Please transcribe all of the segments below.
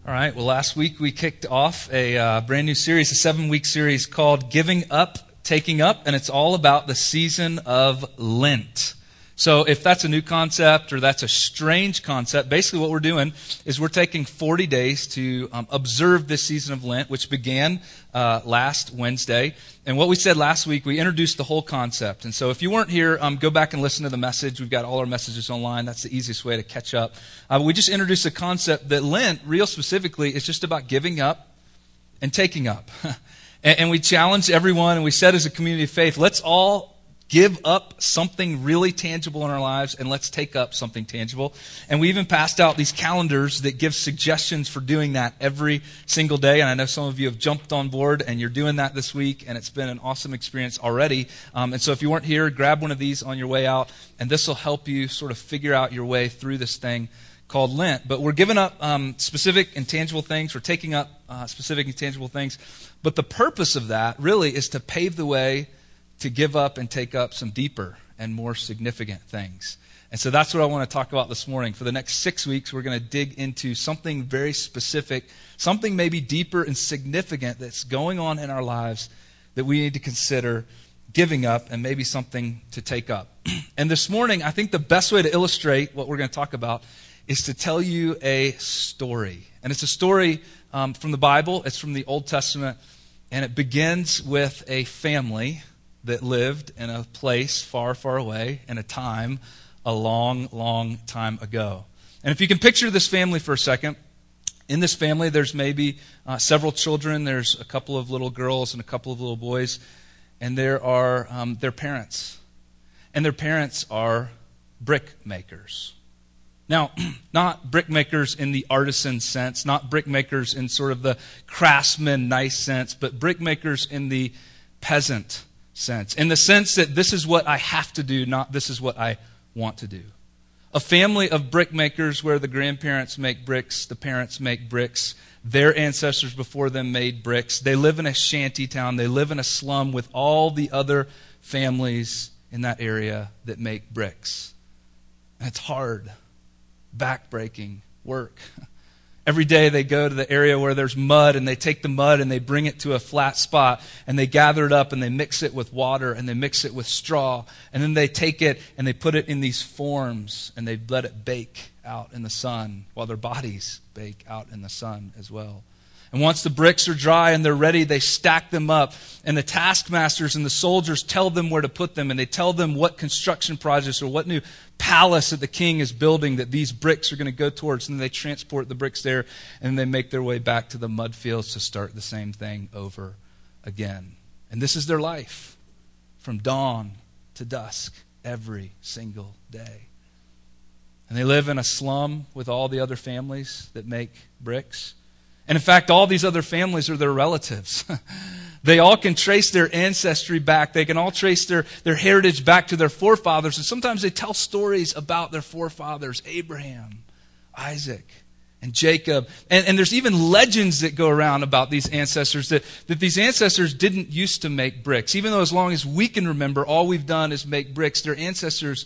All right, well, last week we kicked off a brand new series, a 7-week series called Giving Up, Taking Up, and it's all about the season of Lent. So if that's a new concept or that's a strange concept, basically what we're doing is we're taking 40 days to observe this season of Lent, which began last Wednesday. And what we said last week, we introduced the whole concept. And so if you weren't here, go back and listen to the message. We've got all our messages online. That's the easiest way to catch up. We just introduced the concept that Lent, real specifically, is just about giving up and taking up. And we challenged everyone, and we said as a community of faith, let's all give up something really tangible in our lives, and let's take up something tangible. And we even passed out these calendars that give suggestions for doing that every single day. And I know some of you have jumped on board, and you're doing that this week, and it's been an awesome experience already. And so if you weren't here, grab one of these on your way out, and this will help you sort of figure out your way through this thing called Lent. But we're giving up specific and tangible things. We're taking up specific and tangible things. But the purpose of that really is to pave the way to give up and take up some deeper and more significant things. And so that's what I want to talk about this morning. For the next 6 weeks, we're going to dig into something very specific, something maybe deeper and significant that's going on in our lives that we need to consider giving up, and maybe something to take up. And this morning, I think the best way to illustrate what we're going to talk about is to tell you a story. And it's a story from the Bible. It's from the Old Testament. And it begins with a family that lived in a place far, far away in a time a long, long time ago. And if you can picture this family for a second, in this family there's maybe several children. There's a couple of little girls and a couple of little boys. And there are their parents. And their parents are brick makers. Now, not brick makers in the artisan sense, not brick makers in sort of the craftsman nice sense, but brick makers in the peasant sense, in the sense that this is what I have to do, not this is what I want to do. A family of brick makers where the grandparents make bricks, the parents make bricks, their ancestors before them made bricks. They live in a shanty town, they live in a slum with all the other families in that area that make bricks. And it's hard, back-breaking work. Every day they go to the area where there's mud, and they take the mud and they bring it to a flat spot, and they gather it up and they mix it with water and they mix it with straw, and then they take it and they put it in these forms and they let it bake out in the sun while their bodies bake out in the sun as well. And once the bricks are dry and they're ready, they stack them up. And the taskmasters and the soldiers tell them where to put them. And they tell them what construction projects or what new palace that the king is building that these bricks are going to go towards. And then they transport the bricks there, and they make their way back to the mud fields to start the same thing over again. And this is their life from dawn to dusk every single day. And they live in a slum with all the other families that make bricks. And in fact, all these other families are their relatives. They all can trace their ancestry back. They can all trace their heritage back to their forefathers. And sometimes they tell stories about their forefathers, Abraham, Isaac, and Jacob. And there's even legends that go around about these ancestors, that these ancestors didn't used to make bricks. Even though as long as we can remember, all we've done is make bricks. Their ancestors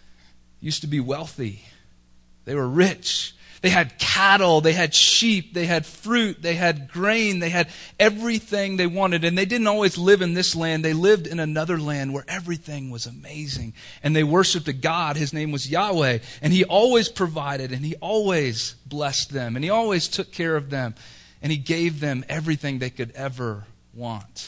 used to be wealthy. They were rich. They had cattle, they had sheep, they had fruit, they had grain, they had everything they wanted. And they didn't always live in this land. They lived in another land where everything was amazing. And they worshiped a God. His name was Yahweh. And He always provided, and He always blessed them, and He always took care of them. And He gave them everything they could ever want.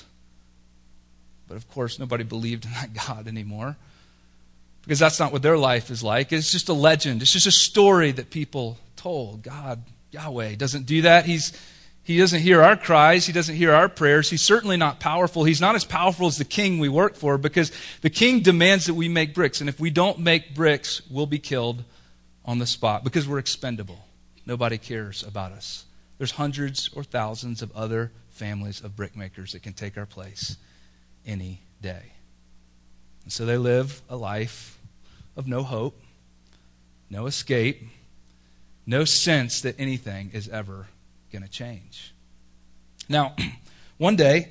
But of course, nobody believed in that God anymore, because that's not what their life is like. It's just a legend. It's just a story that people told. God, Yahweh, doesn't do that. He doesn't hear our cries. He doesn't hear our prayers. He's certainly not powerful. He's not as powerful as the king we work for, because the king demands that we make bricks. And if we don't make bricks, we'll be killed on the spot because we're expendable. Nobody cares about us. There's hundreds or thousands of other families of brick makers that can take our place any day. And so they live a life of no hope, no escape, no sense that anything is ever going to change. Now, one day,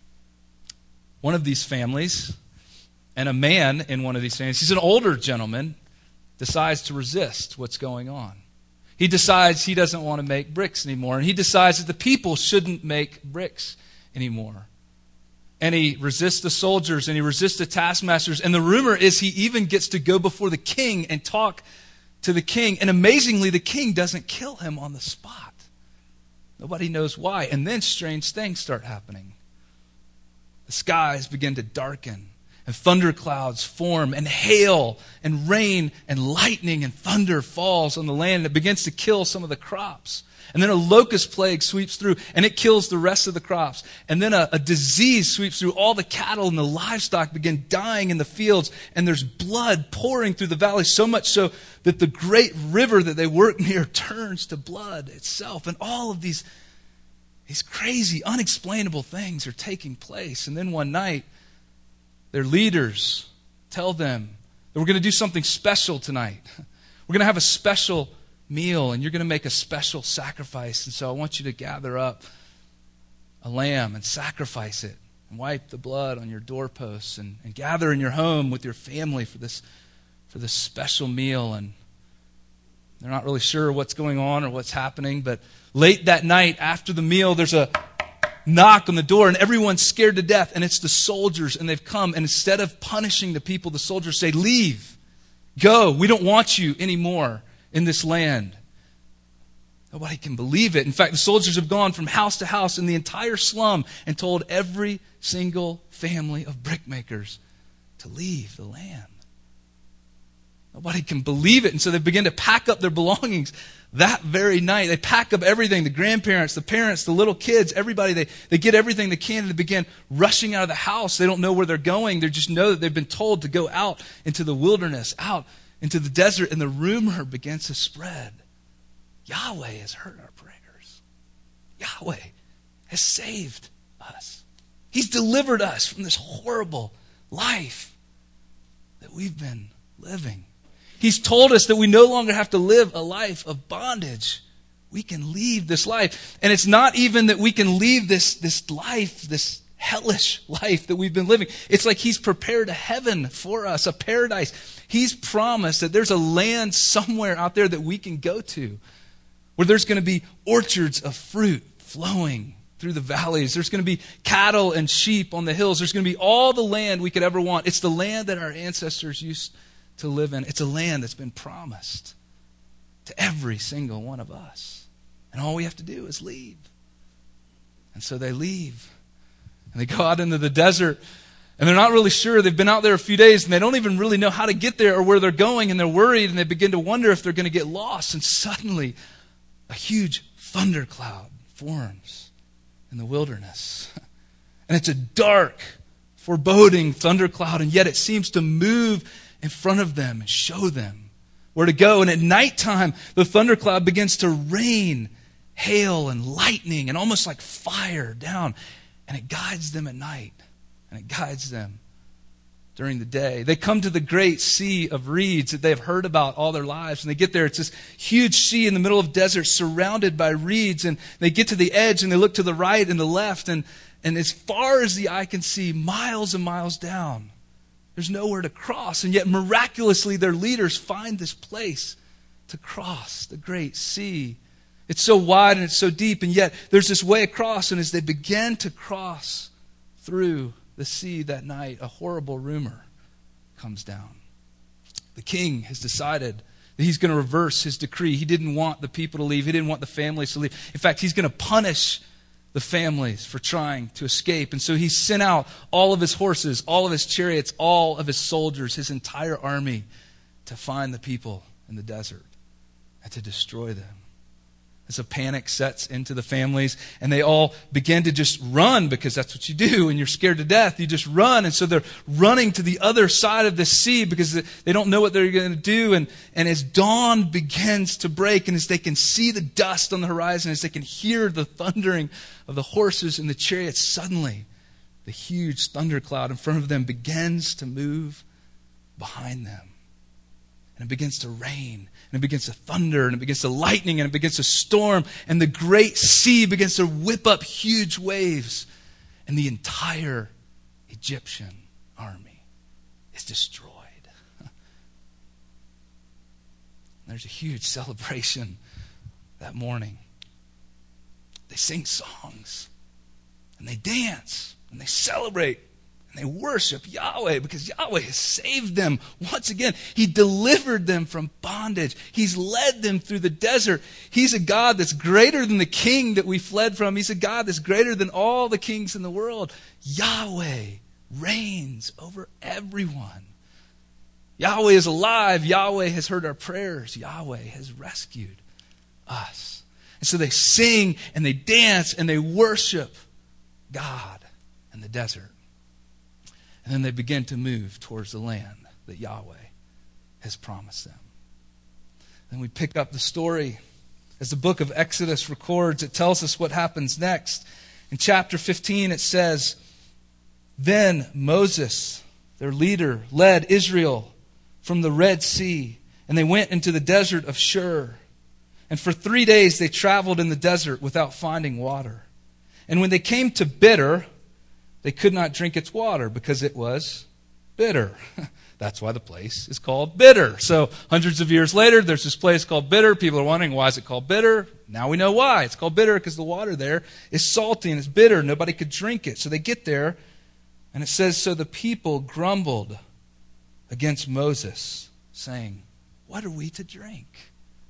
one of these families, and a man in one of these families, he's an older gentleman, decides to resist what's going on. He decides he doesn't want to make bricks anymore. And he decides that the people shouldn't make bricks anymore. And he resists the soldiers and he resists the taskmasters. And the rumor is he even gets to go before the king and talk to the king. And amazingly, the king doesn't kill him on the spot. Nobody knows why. And then strange things start happening. The skies begin to darken. And thunderclouds form, and hail, and rain, and lightning, and thunder falls on the land. And it begins to kill some of the crops. And then a locust plague sweeps through, and it kills the rest of the crops. And then a disease sweeps through. All the cattle and the livestock begin dying in the fields. And there's blood pouring through the valley, so much so that the great river that they work near turns to blood itself. And all of these crazy, unexplainable things are taking place. And then one night, their leaders tell them that we're going to do something special tonight. We're going to have a special meal, and you're going to make a special sacrifice. And so I want you to gather up a lamb and sacrifice it and wipe the blood on your doorposts and gather in your home with your family for this special meal. And they're not really sure what's going on or what's happening, but late that night after the meal, there's a knock on the door, and everyone's scared to death, and it's the soldiers, and they've come, and instead of punishing the people, the soldiers say, "Leave, go, we don't want you anymore in this land." Nobody can believe it. In fact, the soldiers have gone from house to house in the entire slum and told every single family of brickmakers to leave the land. Nobody can believe it, and so they begin to pack up their belongings that very night. They pack up everything, the grandparents, the parents, the little kids, everybody. They get everything they can, and they begin rushing out of the house. They don't know where they're going. They just know that they've been told to go out into the wilderness, out into the desert, and the rumor begins to spread. Yahweh has heard our prayers. Yahweh has saved us. He's delivered us from this horrible life that we've been living. He's told us that we no longer have to live a life of bondage. We can leave this life. And it's not even that we can leave this life, this hellish life that we've been living. It's like He's prepared a heaven for us, a paradise. He's promised that there's a land somewhere out there that we can go to, where there's going to be orchards of fruit flowing through the valleys. There's going to be cattle and sheep on the hills. There's going to be all the land we could ever want. It's the land that our ancestors used to live in. It's a land that's been promised to every single one of us. And all we have to do is leave. And so they leave. And they go out into the desert. And they're not really sure. They've been out there a few days, and they don't even really know how to get there or where they're going. And they're worried, and they begin to wonder if they're going to get lost. And suddenly, a huge thundercloud forms in the wilderness. And it's a dark, foreboding thundercloud, and yet it seems to move in front of them and show them where to go. And at nighttime, the thundercloud begins to rain hail and lightning and almost like fire down. And it guides them at night. And it guides them during the day. They come to the great sea of reeds that they've heard about all their lives. And they get there. It's this huge sea in the middle of the desert surrounded by reeds. And they get to the edge and they look to the right and the left. And as far as the eye can see, miles and miles down, there's nowhere to cross. And yet miraculously their leaders find this place to cross the great sea. It's so wide and it's so deep, and yet there's this way across. And as they begin to cross through the sea that night, a horrible rumor comes down. The king has decided that he's going to reverse his decree. He didn't want the people to leave. He didn't want the families to leave. In fact, he's going to punish the families for trying to escape. And so he sent out all of his horses, all of his chariots, all of his soldiers, his entire army to find the people in the desert and to destroy them. As a panic sets into the families, and they all begin to just run, because that's what you do when you're scared to death. You just run. And so they're running to the other side of the sea because they don't know what they're going to do. And as dawn begins to break, and as they can see the dust on the horizon, as they can hear the thundering of the horses and the chariots, suddenly the huge thundercloud in front of them begins to move behind them. And it begins to rain, and it begins to thunder, and it begins to lightning, and it begins to storm, and the great sea begins to whip up huge waves, and the entire Egyptian army is destroyed. There's a huge celebration that morning. They sing songs, and they dance, and they celebrate, and they worship Yahweh because Yahweh has saved them. Once again, He delivered them from bondage. He's led them through the desert. He's a God that's greater than the king that we fled from. He's a God that's greater than all the kings in the world. Yahweh reigns over everyone. Yahweh is alive. Yahweh has heard our prayers. Yahweh has rescued us. And so they sing and they dance and they worship God in the desert. And then they begin to move towards the land that Yahweh has promised them. Then we pick up the story. As the book of Exodus records, it tells us what happens next. In chapter 15 it says, "Then Moses, their leader, led Israel from the Red Sea, and they went into the desert of Shur. And for 3 days they traveled in the desert without finding water. And when they came to Bitter, they could not drink its water because it was bitter." That's why the place is called Bitter. So hundreds of years later, there's this place called Bitter. People are wondering, why is it called bitter? Now we know why. It's called bitter because the water there is salty and it's bitter. Nobody could drink it. So they get there, and it says, "So the people grumbled against Moses, saying, 'What are we to drink?'"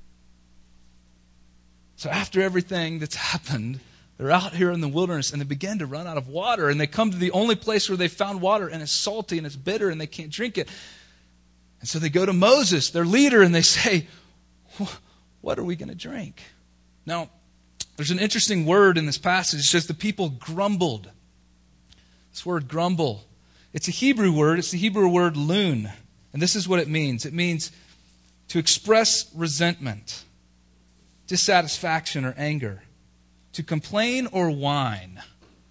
So after everything that's happened, they're out here in the wilderness and they begin to run out of water. And they come to the only place where they found water, and it's salty and it's bitter and they can't drink it. And so they go to Moses, their leader, and they say, "What are we going to drink?" Now, there's an interesting word in this passage. It says the people grumbled. This word grumble, it's a Hebrew word. It's the Hebrew word loon. And this is what it means. It means to express resentment, dissatisfaction, or anger, to complain or whine,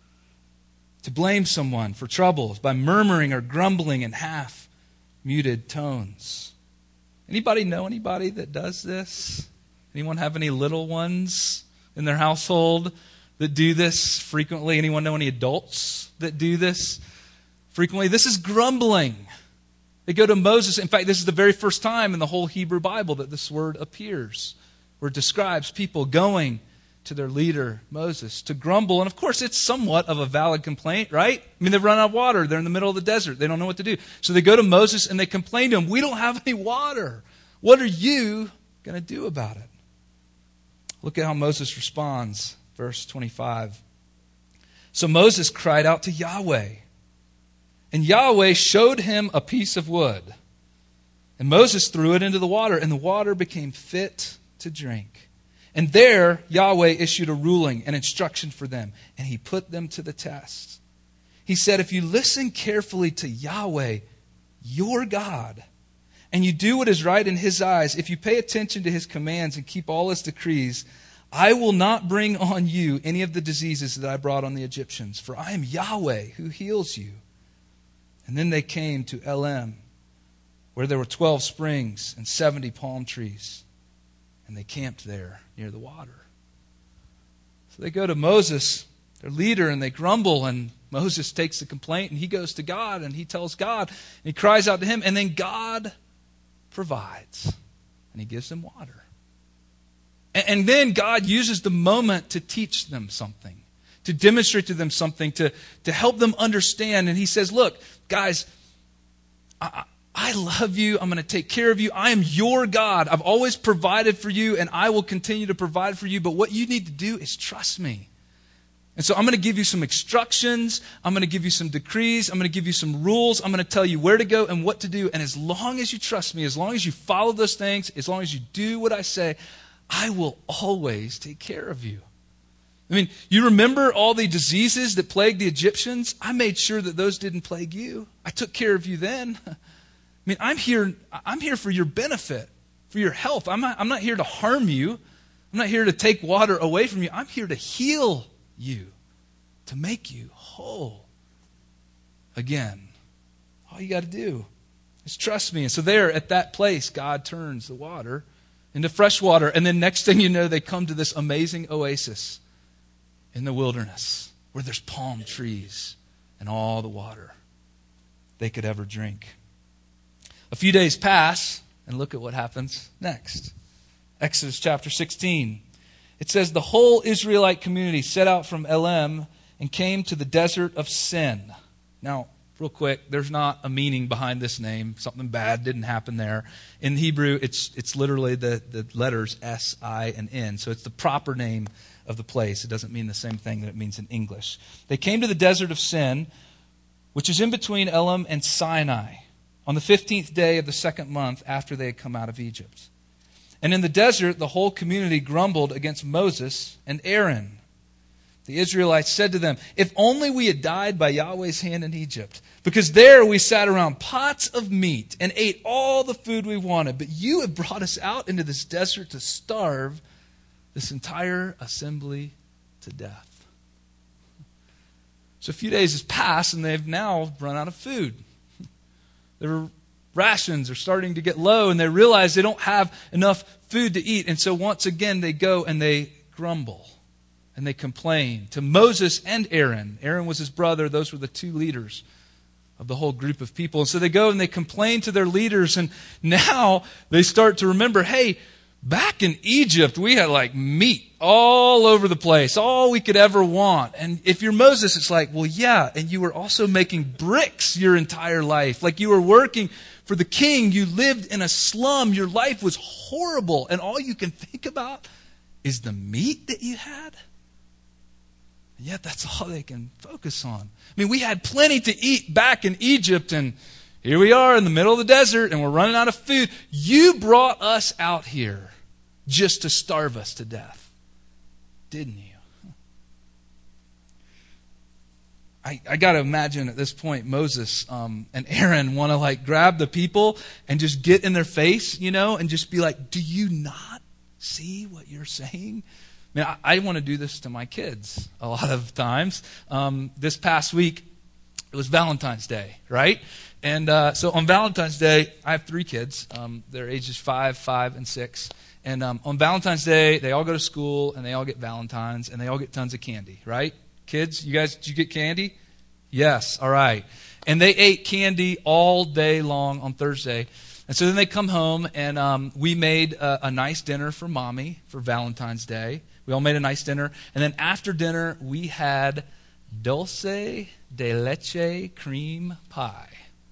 to blame someone for troubles by murmuring or grumbling in half-muted tones. Anybody know anybody that does this? Anyone have any little ones in their household that do this frequently? Anyone know any adults that do this frequently? This is grumbling. They go to Moses. In fact, this is the very first time in the whole Hebrew Bible that this word appears, where it describes people going to their leader, Moses, to grumble. And of course, it's somewhat of a valid complaint, right? I mean, they've run out of water. They're in the middle of the desert. They don't know what to do. So they go to Moses and they complain to him, "We don't have any water. What are you going to do about it?" Look at how Moses responds. Verse 25. "So Moses cried out to Yahweh, and Yahweh showed him a piece of wood. And Moses threw it into the water, and the water became fit to drink. And there Yahweh issued a ruling, an instruction for them, and He put them to the test. He said, 'If you listen carefully to Yahweh, your God, and you do what is right in His eyes, if you pay attention to His commands and keep all His decrees, I will not bring on you any of the diseases that I brought on the Egyptians, for I am Yahweh who heals you.' And then they came to Elim, where there were 12 springs and 70 palm trees. And they camped there near the water." So they go to Moses, their leader, and they grumble. And Moses takes the complaint and he goes to God and he tells God. And he cries out to Him. And then God provides. And He gives them water. And then God uses the moment to teach them something, to demonstrate to them something, to help them understand. And He says, "Look, guys, I love you. I'm going to take care of you. I am your God. I've always provided for you, and I will continue to provide for you. But what you need to do is trust me. And so I'm going to give you some instructions. I'm going to give you some decrees. I'm going to give you some rules. I'm going to tell you where to go and what to do. And as long as you trust me, as long as you follow those things, as long as you do what I say, I will always take care of you." I mean, you remember all the diseases that plagued the Egyptians? I made sure that those didn't plague you. I took care of you then. I mean, I'm here for your benefit, for your health. I'm not here to harm you. I'm not here to take water away from you. I'm here to heal you, to make you whole again. All you got to do is trust me. And so there at that place, God turns the water into fresh water. And then next thing you know, they come to this amazing oasis in the wilderness where there's palm trees and all the water they could ever drink. A few days pass, and look at what happens next. Exodus chapter 16. It says the whole Israelite community set out from Elim and came to the desert of Sin. Now, real quick, there's not a meaning behind this name. Something bad didn't happen there. In Hebrew, it's literally the letters S, I, and N. So it's the proper name of the place. It doesn't mean the same thing that it means in English. They came to the desert of Sin, which is in between Elim and Sinai, on the 15th day of the second month after they had come out of Egypt. And in the desert, the whole community grumbled against Moses and Aaron. The Israelites said to them, "If only we had died by Yahweh's hand in Egypt, because there we sat around pots of meat and ate all the food we wanted. But you have brought us out into this desert to starve this entire assembly to death." So a few days has passed and they've now run out of food. Their rations are starting to get low and they realize they don't have enough food to eat. And so once again they go and they grumble. And they complain to Moses and Aaron. Aaron was his brother. Those were the two leaders of the whole group of people. And so they go and they complain to their leaders. And now they start to remember, hey, back in Egypt, we had like meat all over the place, all we could ever want. And if you're Moses, it's like, well, yeah. And you were also making bricks your entire life. Like you were working for the king. You lived in a slum. Your life was horrible. And all you can think about is the meat that you had. And yet that's all they can focus on. I mean, we had plenty to eat back in Egypt, and here we are in the middle of the desert, and we're running out of food. You brought us out here just to starve us to death, didn't you? I got to imagine at this point Moses and Aaron want to like grab the people and just get in their face, and just be like, do you not see what you're saying? I mean, I want to do this to my kids a lot of times. This past week, it was Valentine's Day, right? And so on Valentine's Day, I have 3 kids. They're ages 5, 5, and 6. And on Valentine's Day, they all go to school, and they all get Valentines, and they all get tons of candy, right? Kids, you guys, did you get candy? Yes, all right. And they ate candy all day long on Thursday. And so then they come home, and we made a nice dinner for Mommy for Valentine's Day. We all made a nice dinner. And then after dinner, we had dulce de leche cream pie.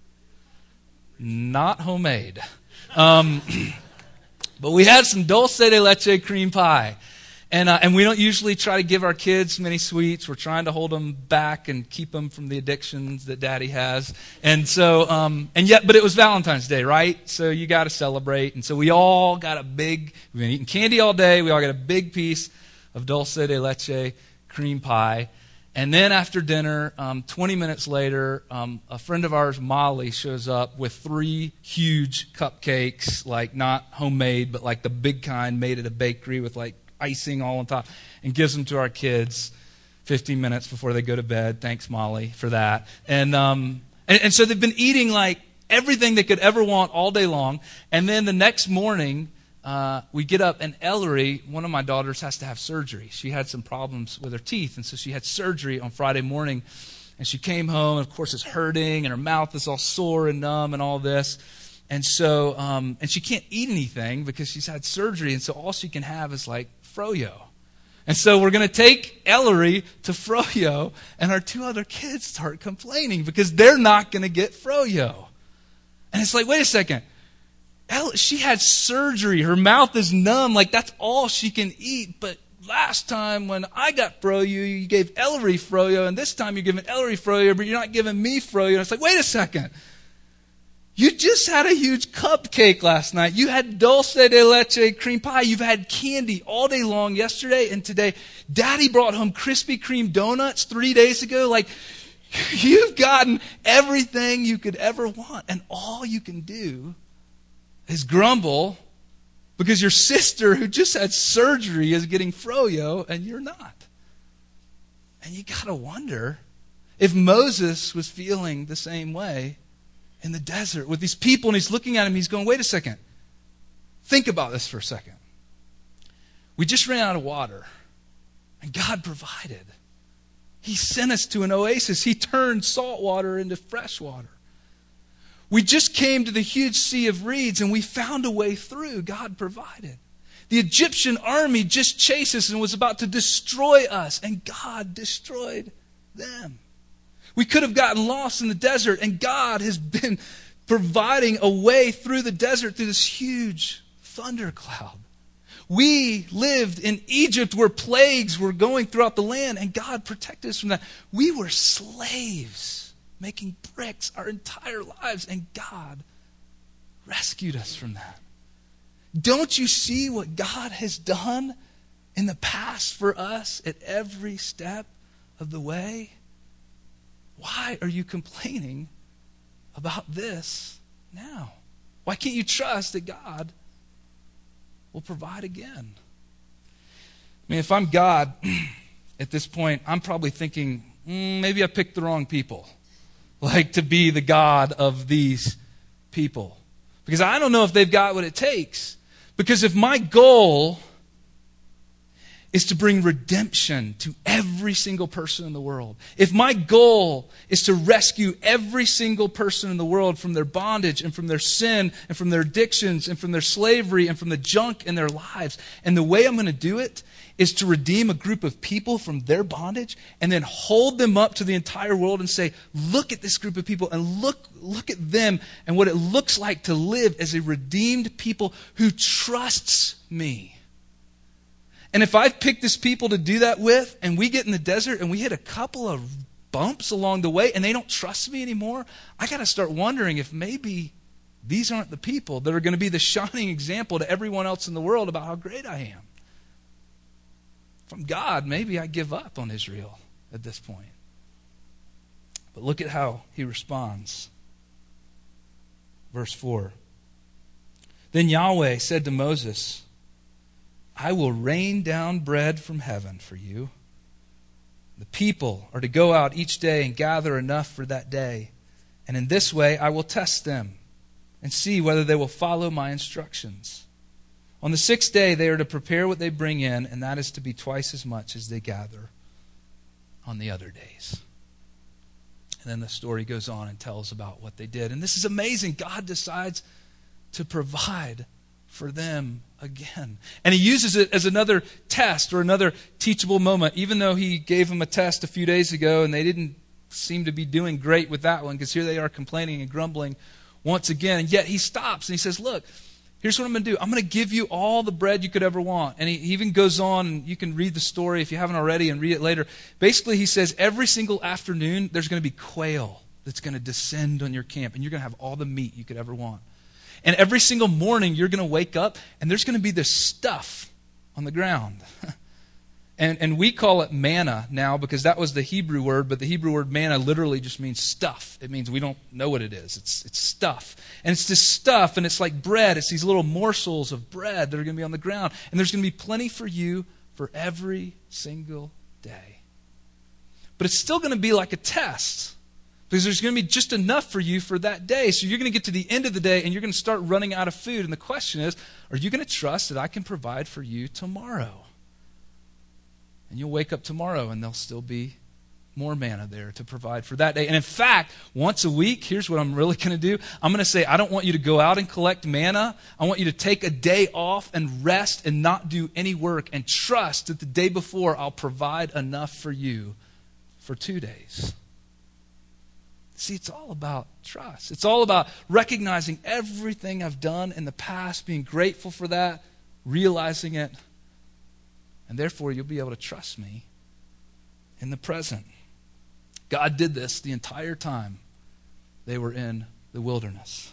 Not homemade. But we had some dulce de leche cream pie. And we don't usually try to give our kids many sweets. We're trying to hold them back and keep them from the addictions that Daddy has. And so, but it was Valentine's Day, right? So you got to celebrate. And so we all got we've been eating candy all day. We all got a big piece of dulce de leche cream pie. And then after dinner, 20 minutes later, a friend of ours, Molly, shows up with 3 huge cupcakes, like not homemade, but like the big kind made at a bakery with like icing all on top, and gives them to our kids 15 minutes before they go to bed. Thanks, Molly, for that. And so they've been eating like everything they could ever want all day long. And then the next morning, we get up, and Ellery, one of my daughters, has to have surgery. She had some problems with her teeth, and so she had surgery on Friday morning. And she came home, and of course it's hurting, and her mouth is all sore and numb and all this. And so, and she can't eat anything because she's had surgery, and so all she can have is like Froyo. And so we're going to take Ellery to Froyo, and our 2 other kids start complaining because they're not going to get Froyo. And it's like, wait a second. She had surgery. Her mouth is numb. Like, that's all she can eat. But last time when I got Froyo, you gave Ellery Froyo, and this time you're giving Ellery Froyo, but you're not giving me Froyo. And it's like, wait a second. You just had a huge cupcake last night. You had dulce de leche cream pie. You've had candy all day long yesterday and today. Daddy brought home Krispy Kreme donuts 3 days ago. Like, you've gotten everything you could ever want. And all you can do is grumble because your sister who just had surgery is getting Froyo and you're not. And you got to wonder if Moses was feeling the same way in the desert with these people, and he's looking at him, he's going, wait a second. Think about this for a second. We just ran out of water, and God provided. He sent us to an oasis. He turned salt water into fresh water. We just came to the huge sea of reeds, and we found a way through. God provided. The Egyptian army just chased us and was about to destroy us, and God destroyed them. We could have gotten lost in the desert, and God has been providing a way through the desert through this huge thundercloud. We lived in Egypt where plagues were going throughout the land, and God protected us from that. We were slaves making bricks our entire lives, and God rescued us from that. Don't you see what God has done in the past for us at every step of the way? Why are you complaining about this now? Why can't you trust that God will provide again? I mean, if I'm God at this point, I'm probably thinking, maybe I picked the wrong people, like to be the God of these people. Because I don't know if they've got what it takes. Because if my goal is to bring redemption to every single person in the world, if my goal is to rescue every single person in the world from their bondage and from their sin and from their addictions and from their slavery and from the junk in their lives, and the way I'm going to do it is to redeem a group of people from their bondage and then hold them up to the entire world and say, look at this group of people and look at them and what it looks like to live as a redeemed people who trusts me. And if I've picked this people to do that with, and we get in the desert and we hit a couple of bumps along the way and they don't trust me anymore, I got to start wondering if maybe these aren't the people that are going to be the shining example to everyone else in the world about how great I am. From God, maybe I give up on Israel at this point. But look at how he responds. Verse 4. Then Yahweh said to Moses, I will rain down bread from heaven for you. The people are to go out each day and gather enough for that day. And in this way I will test them and see whether they will follow my instructions. On the 6th day they are to prepare what they bring in, and that is to be twice as much as they gather on the other days. And then the story goes on and tells about what they did. And this is amazing. God decides to provide for them again. And he uses it as another test or another teachable moment, even though he gave them a test a few days ago and they didn't seem to be doing great with that one, because here they are complaining and grumbling once again. And yet he stops and he says, look, here's what I'm going to do. I'm going to give you all the bread you could ever want. And he even goes on, and you can read the story if you haven't already and read it later. Basically, he says every single afternoon there's going to be quail that's going to descend on your camp, and you're going to have all the meat you could ever want. And every single morning you're going to wake up and there's going to be this stuff on the ground. And we call it manna now because that was the Hebrew word, but the Hebrew word manna literally just means stuff. It means we don't know what it is. It's stuff. And it's this stuff, and it's like bread. It's these little morsels of bread that are going to be on the ground. And there's going to be plenty for you for every single day. But it's still going to be like a test, because there's going to be just enough for you for that day. So you're going to get to the end of the day and you're going to start running out of food. And the question is, are you going to trust that I can provide for you tomorrow? And you'll wake up tomorrow and there'll still be more manna there to provide for that day. And in fact, once a week, here's what I'm really going to do. I'm going to say, I don't want you to go out and collect manna. I want you to take a day off and rest and not do any work, and trust that the day before I'll provide enough for you for 2 days. See, it's all about trust. It's all about recognizing everything I've done in the past, being grateful for that, realizing it, and therefore you'll be able to trust me in the present. God did this the entire time they were in the wilderness.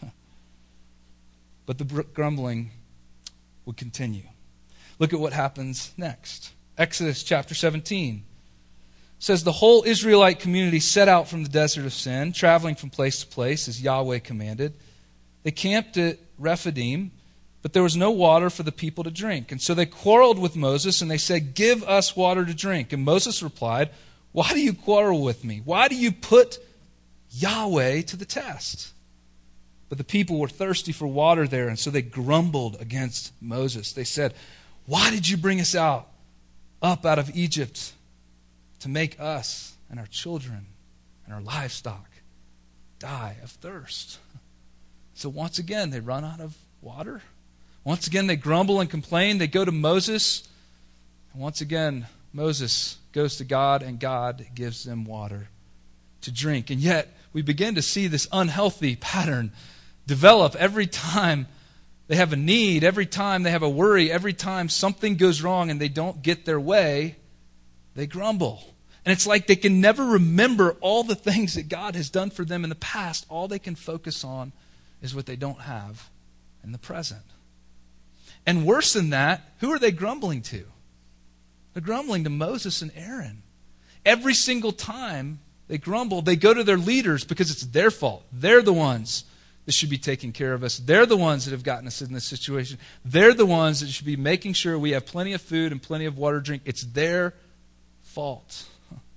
But the grumbling would continue. Look at what happens next. Exodus chapter 17. Says the whole Israelite community set out from the desert of Sin, traveling from place to place as Yahweh commanded. They camped at Rephidim, but there was no water for the people to drink. And so they quarreled with Moses, and they said, give us water to drink. And Moses replied, why do you quarrel with me? Why do you put Yahweh to the test? But the people were thirsty for water there, and so they grumbled against Moses. They said, why did you bring us up out of Egypt to make us and our children and our livestock die of thirst? So once again, they run out of water. Once again, they grumble and complain. They go to Moses. And once again, Moses goes to God, and God gives them water to drink. And yet, we begin to see this unhealthy pattern develop every time they have a need, every time they have a worry, every time something goes wrong and they don't get their way, they grumble. And it's like they can never remember all the things that God has done for them in the past. All they can focus on is what they don't have in the present. And worse than that, who are they grumbling to? They're grumbling to Moses and Aaron. Every single time they grumble, they go to their leaders because it's their fault. They're the ones that should be taking care of us. They're the ones that have gotten us in this situation. They're the ones that should be making sure we have plenty of food and plenty of water to drink. It's their fault.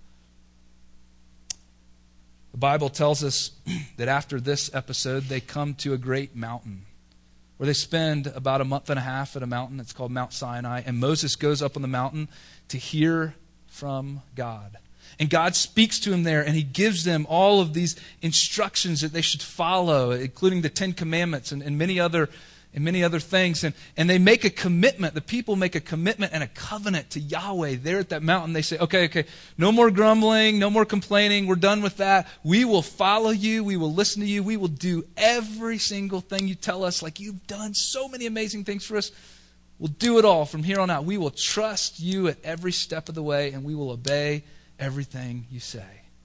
The Bible tells us that after this episode, they come to a great mountain where they spend about a month and a half at a mountain. It's called Mount Sinai. And Moses goes up on the mountain to hear from God. And God speaks to him there, and he gives them all of these instructions that they should follow, including the Ten Commandments and many other things. And they make a commitment. The people make a commitment and a covenant to Yahweh there at that mountain. They say, okay, no more grumbling, no more complaining. We're done with that. We will follow you. We will listen to you. We will do every single thing you tell us. Like, you've done so many amazing things for us. We'll do it all from here on out. We will trust you at every step of the way, and we will obey everything you say.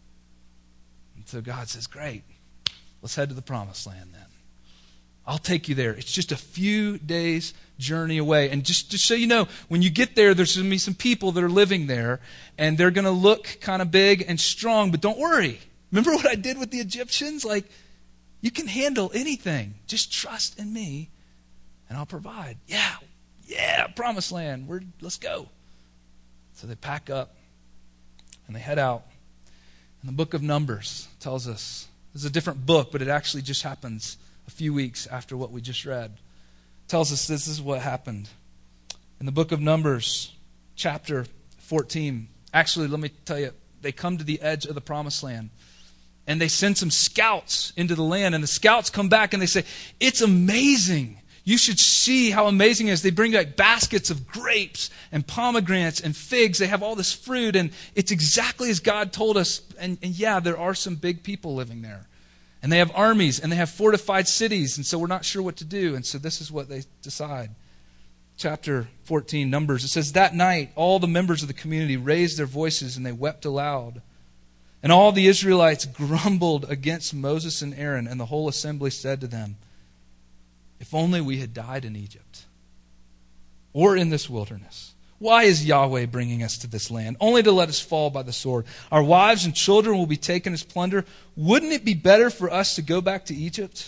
And so God says, great, let's head to the promised land then. I'll take you there. It's just a few days journey away. And just so you know, when you get there, there's going to be some people that are living there, and they're going to look kind of big and strong, but don't worry. Remember what I did with the Egyptians? Like, you can handle anything. Just trust in me, and I'll provide. Yeah, promised land. Let's go. So they pack up, and they head out. And the book of Numbers tells us, it's a different book, but it actually just happens a few weeks after what we just read. It tells us this is what happened. In the book of Numbers, chapter 14, actually, let me tell you, they come to the edge of the promised land, and they send some scouts into the land, and the scouts come back and they say, it's amazing. You should see how amazing it is. They bring back baskets of grapes and pomegranates and figs. They have all this fruit, and it's exactly as God told us. And yeah, there are some big people living there. And they have armies, and they have fortified cities, and so we're not sure what to do. And so this is what they decide. Chapter 14, Numbers, it says, that night all the members of the community raised their voices, and they wept aloud. And all the Israelites grumbled against Moses and Aaron, and the whole assembly said to them, if only we had died in Egypt or in this wilderness. Why is Yahweh bringing us to this land? Only to let us fall by the sword. Our wives and children will be taken as plunder. Wouldn't it be better for us to go back to Egypt?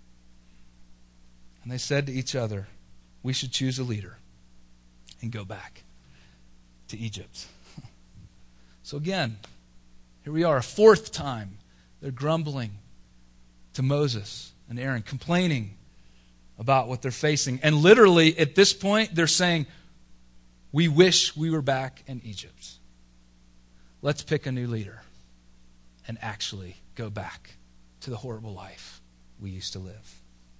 And they said to each other, we should choose a leader and go back to Egypt. So again, here we are, a fourth time. They're grumbling to Moses and Aaron, complaining about what they're facing. And literally, at this point, they're saying, we wish we were back in Egypt. Let's pick a new leader and actually go back to the horrible life we used to live.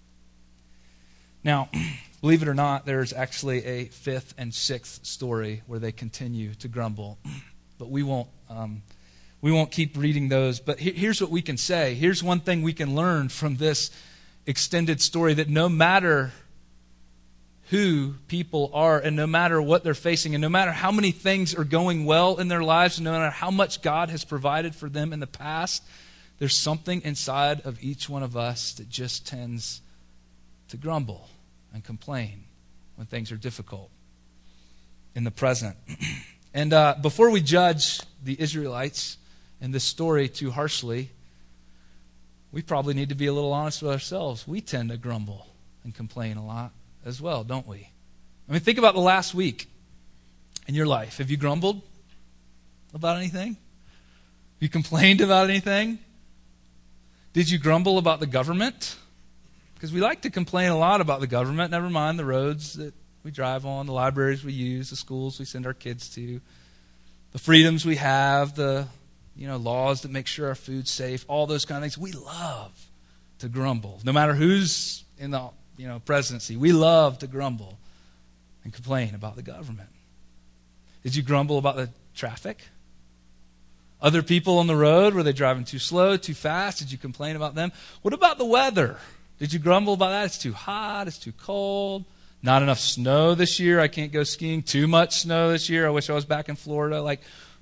Now, believe it or not, there's actually a fifth and sixth story where they continue to grumble. But we won't keep reading those. But here's what we can say. Here's one thing we can learn from this extended story, that no matter who people are, and no matter what they're facing, and no matter how many things are going well in their lives, and no matter how much God has provided for them in the past, there's something inside of each one of us that just tends to grumble and complain when things are difficult in the present. And before we judge the Israelites in this story too harshly, we probably need to be a little honest with ourselves. We tend to grumble and complain a lot as well, don't we? I mean, think about the last week in your life. Have you grumbled about anything? Have you complained about anything? Did you grumble about the government? Because we like to complain a lot about the government, never mind the roads that we drive on, the libraries we use, the schools we send our kids to, the freedoms we have, the laws that make sure our food's safe, all those kind of things. We love to grumble. No matter who's in the presidency. We love to grumble and complain about the government. Did you grumble about the traffic? Other people on the road, were they driving too slow, too fast? Did you complain about them? What about the weather? Did you grumble about that? It's too hot, it's too cold. Not enough snow this year. I can't go skiing. Too much snow this year. I wish I was back in Florida.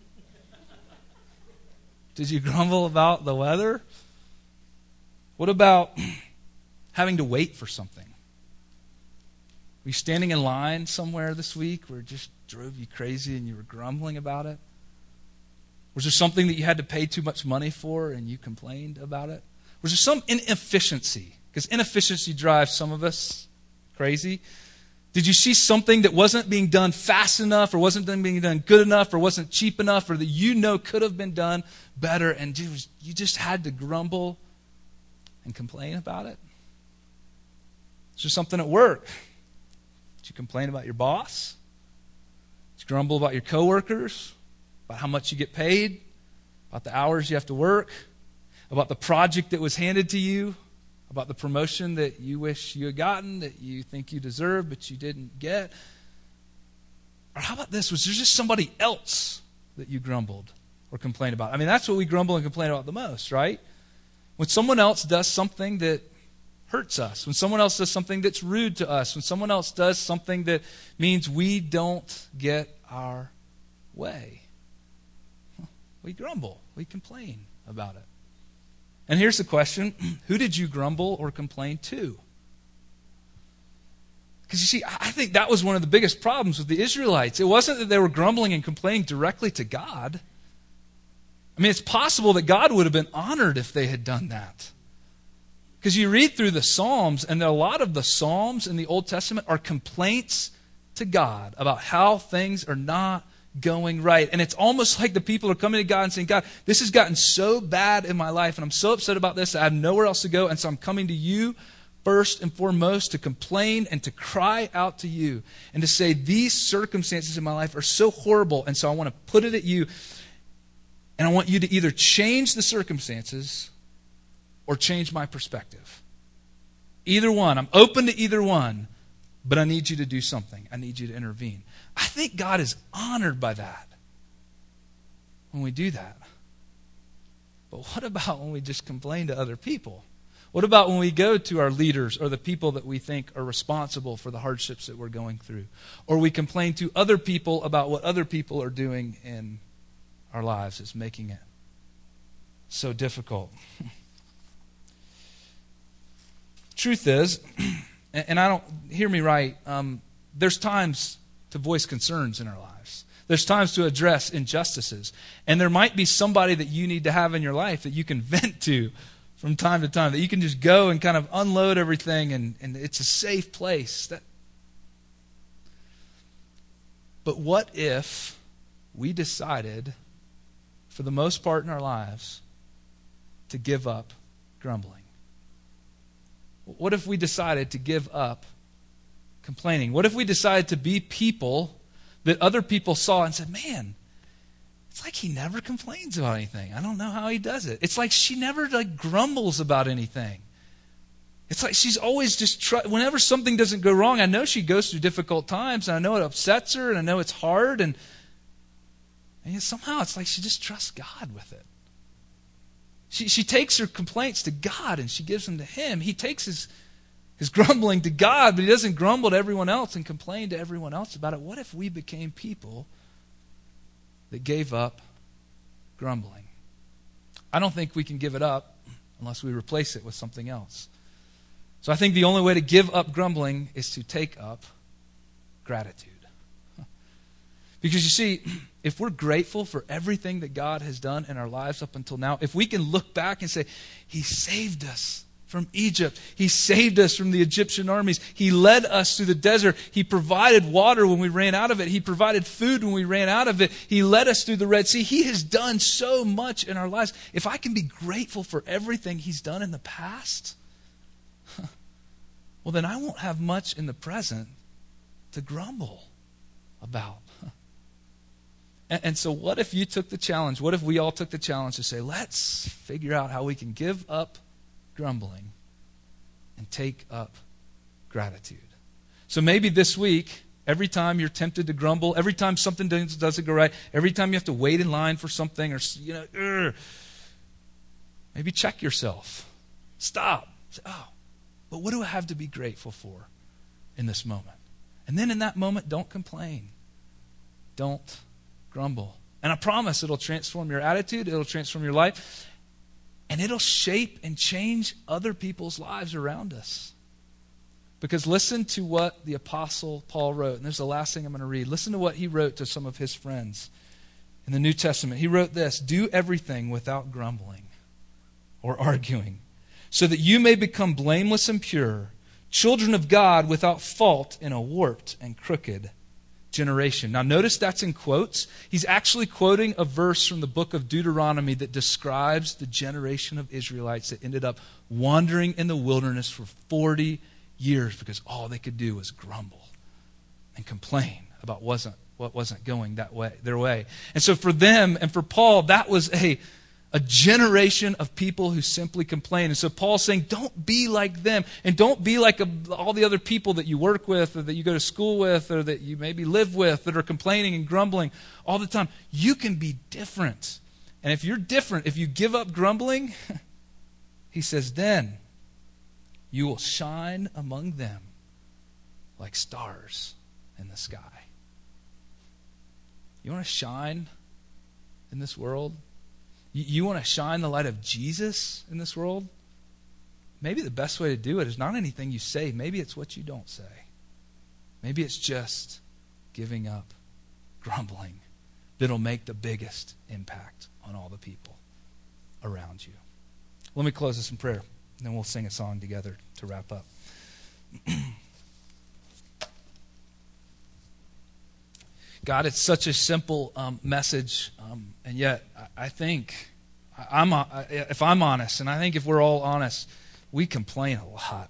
Did you grumble about the weather? What about having to wait for something? Were you standing in line somewhere this week where it just drove you crazy and you were grumbling about it? Was there something that you had to pay too much money for and you complained about it? Was there some inefficiency? Because inefficiency drives some of us crazy. Did you see something that wasn't being done fast enough or wasn't being done good enough or wasn't cheap enough or that could have been done better and you just had to grumble and complain about it? Is there something at work? Did you complain about your boss? Did you grumble about your coworkers? About how much you get paid? About the hours you have to work? About the project that was handed to you? About the promotion that you wish you had gotten, that you think you deserve, but you didn't get? Or how about this? Was there just somebody else that you grumbled or complained about? I mean, that's what we grumble and complain about the most, right? When someone else does something that hurts us, when someone else does something that's rude to us, when someone else does something that means we don't get our way, we grumble, we complain about it. And here's the question: who did you grumble or complain to? Because you see, I think that was one of the biggest problems with the Israelites. It wasn't that they were grumbling and complaining directly to God. I mean, it's possible that God would have been honored if they had done that. Because you read through the Psalms, and a lot of the Psalms in the Old Testament are complaints to God about how things are not going right. And it's almost like the people are coming to God and saying, God, this has gotten so bad in my life, and I'm so upset about this, I have nowhere else to go, and so I'm coming to you first and foremost to complain and to cry out to you and to say, these circumstances in my life are so horrible, and so I want to put it at you, and I want you to either change the circumstances or change my perspective. Either one. I'm open to either one, but I need you to do something. I need you to intervene. I think God is honored by that when we do that. But what about when we just complain to other people? What about when we go to our leaders or the people that we think are responsible for the hardships that we're going through? Or we complain to other people about what other people are doing in our lives that's making it so difficult. Truth is, and I don't, hear me right, there's times to voice concerns in our lives. There's times to address injustices. And there might be somebody that you need to have in your life that you can vent to from time to time, that you can just go and kind of unload everything, and it's a safe place. But what if we decided, for the most part in our lives, to give up grumbling? What if we decided to give up complaining? What if we decided to be people that other people saw and said, man, it's like he never complains about anything. I don't know how he does it. It's like she never grumbles about anything. It's like she's always just, whenever something doesn't go wrong, I know she goes through difficult times, and I know it upsets her, and I know it's hard, and yet somehow it's like she just trusts God with it. She takes her complaints to God and she gives them to Him. He takes his grumbling to God, but he doesn't grumble to everyone else and complain to everyone else about it. What if we became people that gave up grumbling? I don't think we can give it up unless we replace it with something else. So I think the only way to give up grumbling is to take up gratitude. Because you see, if we're grateful for everything that God has done in our lives up until now, if we can look back and say, He saved us from Egypt. He saved us from the Egyptian armies. He led us through the desert. He provided water when we ran out of it. He provided food when we ran out of it. He led us through the Red Sea. He has done so much in our lives. If I can be grateful for everything He's done in the past, well, then I won't have much in the present to grumble about. And so what if you took the challenge? What if we all took the challenge to say, let's figure out how we can give up grumbling and take up gratitude. So maybe this week, every time you're tempted to grumble, every time something doesn't go right, every time you have to wait in line for something, or maybe check yourself. Stop. Say, oh, but what do I have to be grateful for in this moment? And then in that moment, don't complain. Don't grumble. And I promise it'll transform your attitude, it'll transform your life, and it'll shape and change other people's lives around us. Because listen to what the Apostle Paul wrote, and this is the last thing I'm going to read. Listen to what he wrote to some of his friends in the New Testament. He wrote this: do everything without grumbling or arguing, so that you may become blameless and pure, children of God without fault in a warped and crooked generation. Now notice that's in quotes. He's actually quoting a verse from the book of Deuteronomy that describes the generation of Israelites that ended up wandering in the wilderness for 40 years because all they could do was grumble and complain about what wasn't going their way. And so for them and for Paul, that was a generation of people who simply complain. And so Paul's saying, don't be like them, and don't be like all the other people that you work with or that you go to school with or that you maybe live with that are complaining and grumbling all the time. You can be different. And if you're different, if you give up grumbling, he says, then you will shine among them like stars in the sky. You want to shine in this world? You want to shine the light of Jesus in this world? Maybe the best way to do it is not anything you say. Maybe it's what you don't say. Maybe it's just giving up grumbling that'll make the biggest impact on all the people around you. Let me close this in prayer, and then we'll sing a song together to wrap up. God, it's such a simple message, and yet I think, if I'm honest, and I think if we're all honest, we complain a lot.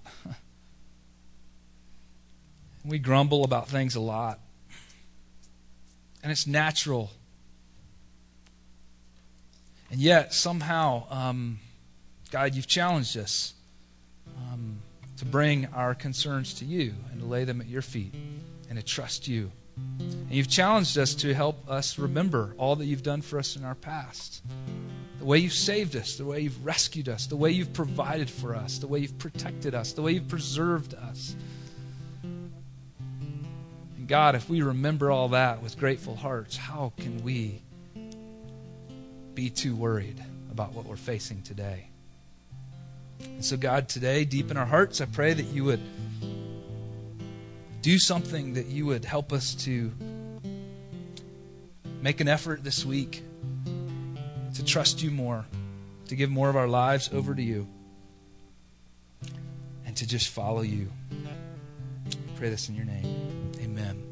We grumble about things a lot. And it's natural. And yet, somehow, God, you've challenged us to bring our concerns to you and to lay them at your feet and to trust you. And you've challenged us to help us remember all that you've done for us in our past. The way you've saved us, the way you've rescued us, the way you've provided for us, the way you've protected us, the way you've preserved us. And God, if we remember all that with grateful hearts, how can we be too worried about what we're facing today? And so God, today, deep in our hearts, I pray that you would do something, that you would help us to make an effort this week to trust you more, to give more of our lives over to you, and to just follow you. I pray this in your name. Amen.